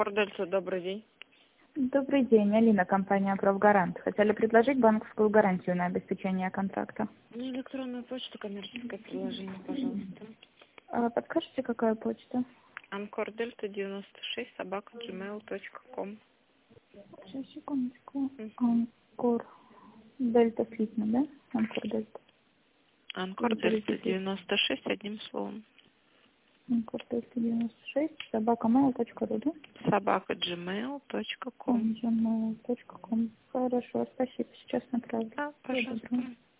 Дельта, добрый день. Добрый день, Алина, компания «Профгарант». Хотели предложить банковскую гарантию на обеспечение контракта. Ну, электронную почту, коммерческое приложение, пожалуйста. Подскажите, какая почта? ancordelta96@gmail.com. Сейчас, секундочку. Анкор Дельта Слитно, да? Анкор Дельта. Ancordelta96 одним словом. Анкор Дельта 96, @mail.ru, да? @gmail.com. gmail.com. Хорошо, спасибо. Сейчас направлю. Да, Всего доброго. пожалуйста.